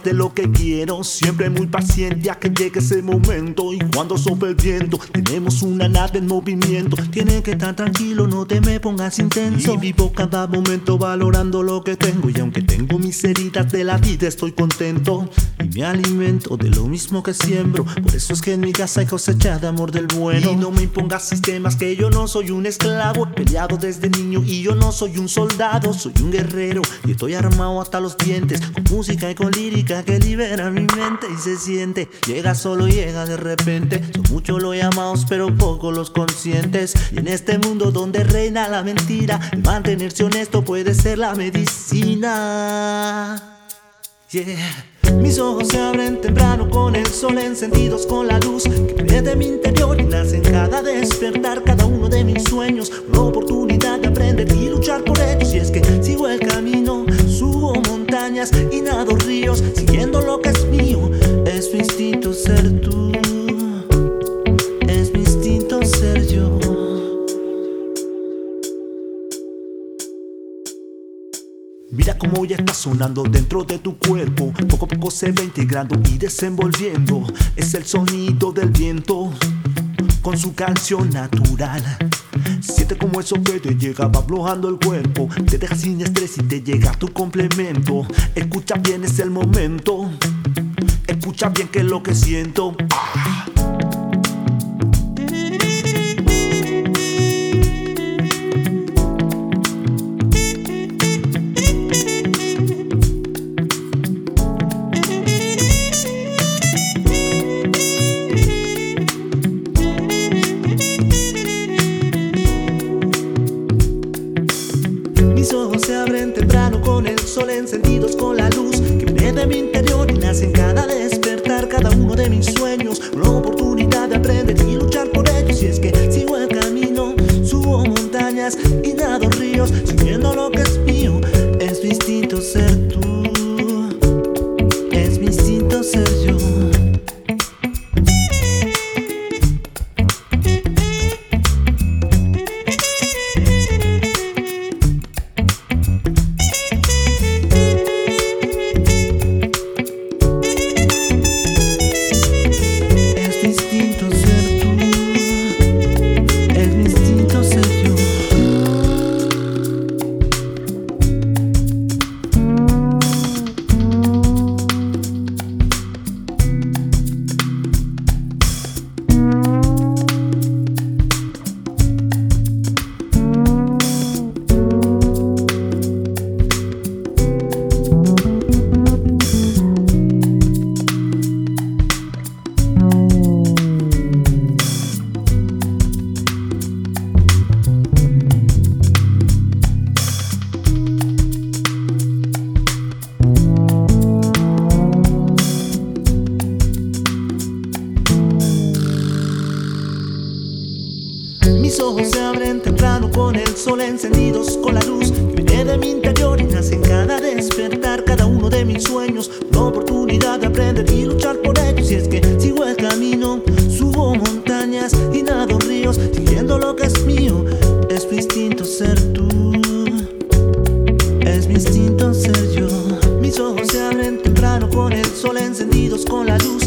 de lo que quiero, siempre muy paciente a que llegue ese momento. Y cuando sopla el viento, tenemos una nave en movimiento. Tienes que estar tranquilo, no te me pongas intenso. Y vivo cada momento valorando lo que tengo. Y aunque tengo mis heridas de la vida, estoy contento. Y me alimento de lo mismo que siembro. Por eso es que en mi casa hay cosecha de amor del bueno. Y no me impongas sistemas, que yo no soy un esclavo. He peleado desde niño y yo no soy un soldado. Soy un guerrero y estoy armado hasta los dientes, con música y con lírica que libera mi mente. Y se siente, llega solo, llega de repente. Son muchos los llamados pero pocos los conscientes. Y en este mundo donde reina la mentira, el mantenerse honesto puede ser la medicina. Yeah. Mis ojos se abren temprano con el sol, encendidos con la luz que viene de mi interior y nace en cada despertar, cada uno de mis sueños. Una oportunidad de aprender y luchar por ellos. Y es que sigo el camino, subo montañas y nado ríos, siguiendo lo que es mío. Es mi instinto ser tú, es mi instinto ser yo. Mira cómo ya está sonando dentro de tu cuerpo. Poco a poco se va integrando y desenvolviendo. Es el sonido del viento con su canción natural. Siente como eso que te llega, va aflojando el cuerpo. Te deja sin estrés y te llega tu complemento. Escucha bien, es el momento. Escucha bien que es lo que siento. Mis ojos se abren temprano con el sol, encendidos con la luz que viene de mi interior y nace en cada despertar, cada uno de mis sueños. Una oportunidad de aprender y luchar por ellos. Y es que sigo el camino, subo montañas y nado ríos, siguiendo lo que es mío. Es mi instinto ser tú, es mi instinto ser yo. Mis ojos se abren temprano con el sol, encendidos con la luz que viene de mi interior y nace en cada despertar, cada uno de mis sueños. Una oportunidad de aprender y luchar por ellos. Y es que sigo el camino, subo montañas y nado ríos, siguiendo lo que es mío. Es mi instinto ser tú, es mi instinto ser yo. Mis ojos se abren temprano con el sol, encendidos con la luz